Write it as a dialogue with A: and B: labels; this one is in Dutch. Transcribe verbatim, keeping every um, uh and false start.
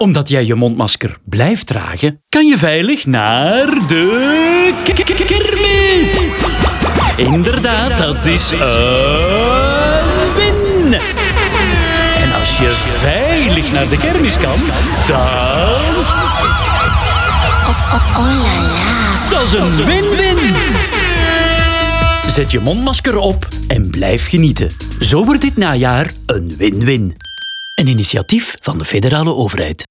A: Omdat jij je mondmasker blijft dragen, kan je veilig naar de k- k- k- kermis. Inderdaad, dat is een win. En als je veilig naar de kermis kan, dan...
B: Oh, oh, oh la la.
A: Dat is een win-win. Zet je mondmasker op en blijf genieten. Zo wordt dit najaar een win-win. Een initiatief van de federale overheid.